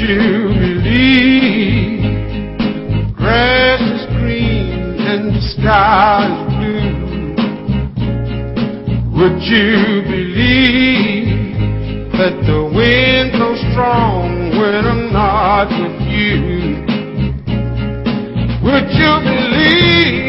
you believe grass is green and the sky is blue? Would you believe that the wind goes strong when I'm not with you? Would you believe